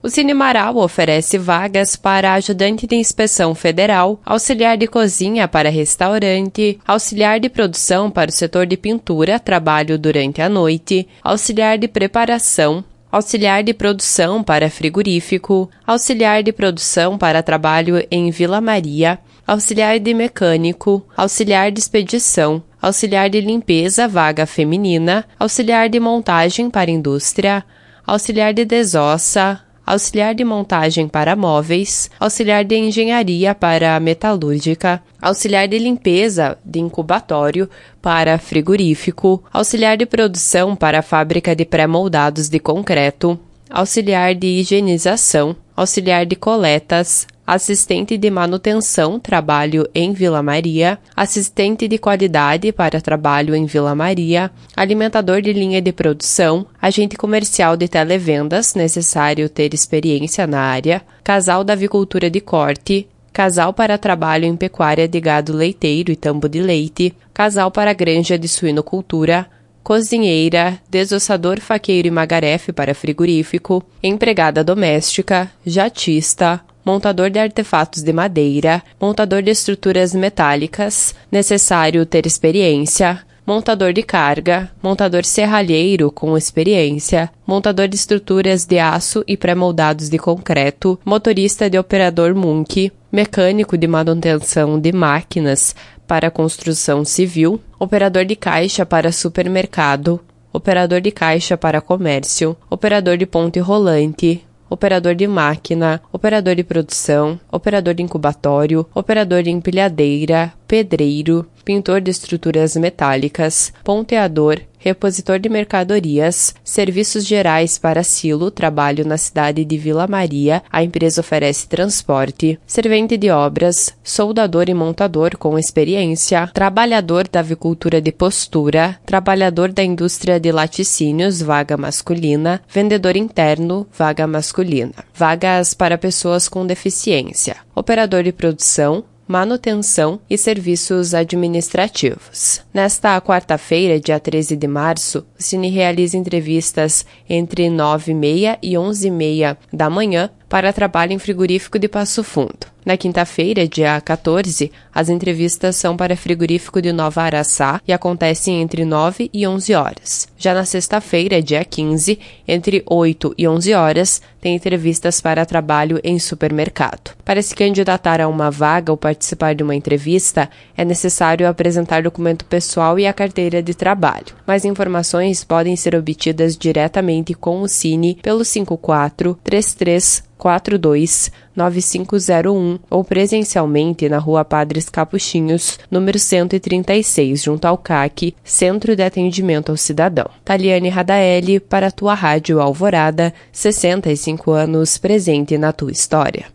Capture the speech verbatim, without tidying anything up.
O Cine Marau oferece vagas para ajudante de inspeção federal, auxiliar de cozinha para restaurante, auxiliar de produção para o setor de pintura, trabalho durante a noite, auxiliar de preparação, auxiliar de produção para frigorífico, auxiliar de produção para trabalho em Vila Maria, auxiliar de mecânico, auxiliar de expedição, auxiliar de limpeza, vaga feminina, auxiliar de montagem para indústria, auxiliar de desossa, auxiliar de montagem para móveis, auxiliar de engenharia para metalúrgica, auxiliar de limpeza de incubatório para frigorífico, auxiliar de produção para fábrica de pré-moldados de concreto, auxiliar de higienização, auxiliar de coletas, assistente de manutenção, trabalho em Vila Maria, assistente de qualidade para trabalho em Vila Maria, alimentador de linha de produção, agente comercial de televendas, necessário ter experiência na área, casal da avicultura de corte, casal para trabalho em pecuária de gado leiteiro e tambo de leite, casal para granja de suinocultura, cozinheira, desossador, faqueiro e magarefe para frigorífico, empregada doméstica, jatista, montador de artefatos de madeira, montador de estruturas metálicas, necessário ter experiência, montador de carga, montador serralheiro com experiência, montador de estruturas de aço e pré-moldados de concreto, motorista de operador Munk, mecânico de manutenção de máquinas para construção civil, operador de caixa para supermercado, operador de caixa para comércio, operador de ponte rolante, operador de máquina, operador de produção, operador de incubatório, operador de empilhadeira, pedreiro, pintor de estruturas metálicas, ponteador, repositor de mercadorias, serviços gerais para silo, trabalho na cidade de Vila Maria, a empresa oferece transporte, servente de obras, soldador e montador com experiência, trabalhador da avicultura de postura, trabalhador da indústria de laticínios, vaga masculina, vendedor interno, vaga masculina, vagas para pessoas com deficiência, operador de produção, manutenção e serviços administrativos. Nesta quarta-feira, dia treze de março, o Cine realiza entrevistas entre nove e meia e onze e meia da manhã para trabalho em frigorífico de Passo Fundo. Na quinta-feira, dia quatorze, as entrevistas são para frigorífico de Nova Araçá e acontecem entre nove e onze horas. Já na sexta-feira, dia quinze, entre oito e onze horas, tem entrevistas para trabalho em supermercado. Para se candidatar a uma vaga ou participar de uma entrevista, é necessário apresentar documento pessoal e a carteira de trabalho. Mais informações podem ser obtidas diretamente com o Cine pelo cinco quatro, três três quatro dois, nove cinco zero um ou presencialmente na Rua Padres Capuchinhos, número cento e trinta e seis, junto ao C A C, Centro de Atendimento ao Cidadão. Taliane Radaeli, para a tua Rádio Alvorada, sessenta e cinco anos, presente na tua história.